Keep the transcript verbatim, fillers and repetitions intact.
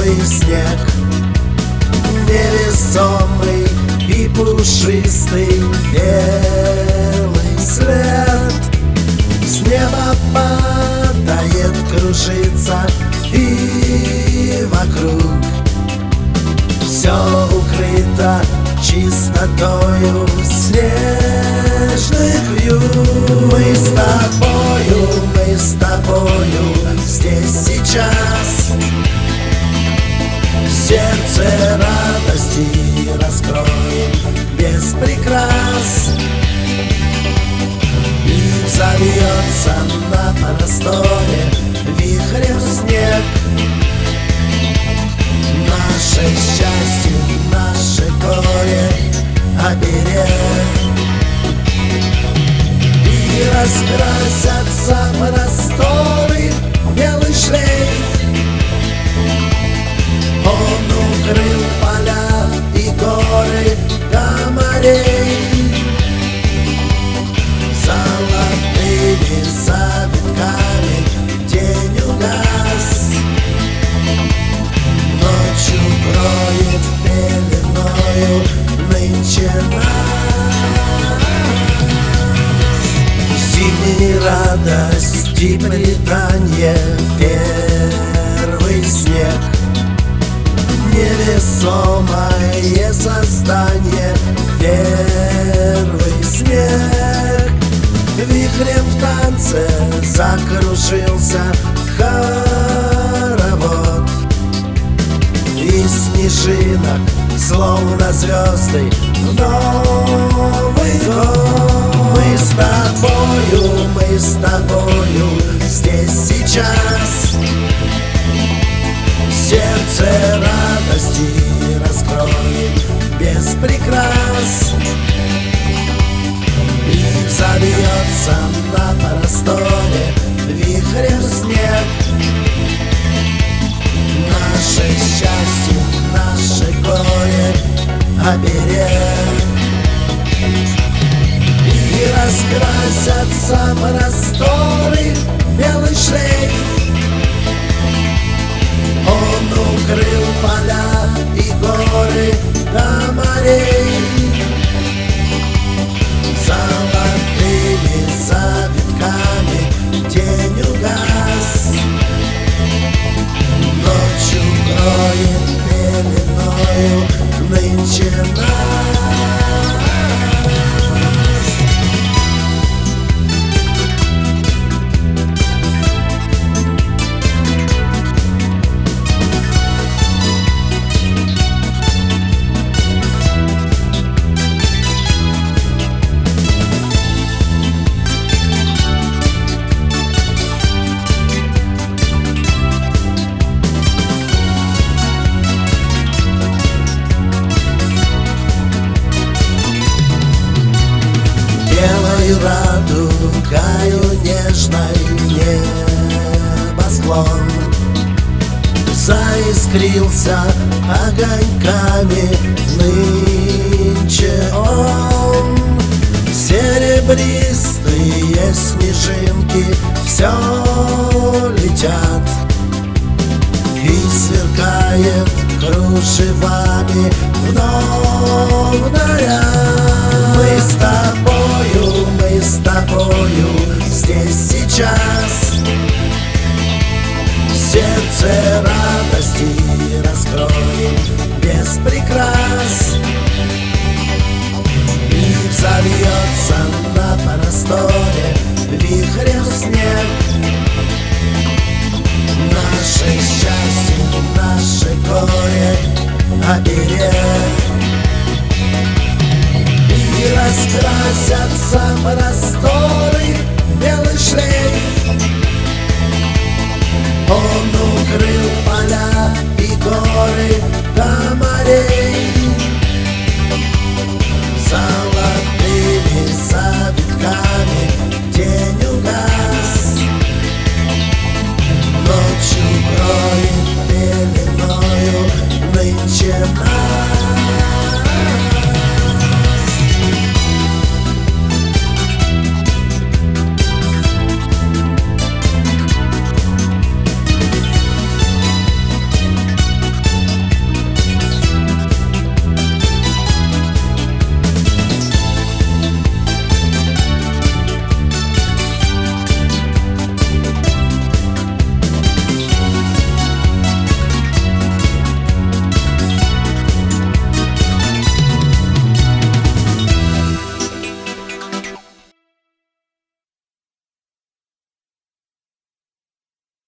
белый снег, невесомый и пушистый белый след. С неба падает, кружится, и вокруг все укрыто чистотою снежных вьюг. Мы с тобою, мы с тобою здесь сейчас, сердце радости раскроем без прикрас. И взовьется на просторе вихрем снег. Наше счастье, наше горе оберег. И раскрасятся просторы белый шлейф. Он укрыл поля и горы до морей. Золотыми завитками день угас, ночью кроет пеленою нынче нас. Зимней радости пританье первый снег, невесомое создание первый снег. Вихрем в танце закружился хоровод, из снежинок, словно звезды, в Новый год. Мы с тобою, мы с тобою здесь сейчас, сердце радости раскроем без прикрас. И взовьется на просторе вихрем снег. Наше счастье, наше горе оберег. И раскрасятся просторы белый шлейф. Он укрыл поля и горы до морей. Золотыми завитками день угас, ночью кроет пеленою нынче нас. Белой радугою нежной небосклон заискрился огоньками нынче он. Серебристые снежинки все летят, и сверкает кружевами вновь наряд. Мы с тобою, мы с тобою здесь сейчас, сердце радости раскроем без прикрас. И взовьется на просторе вихрем снег. Наше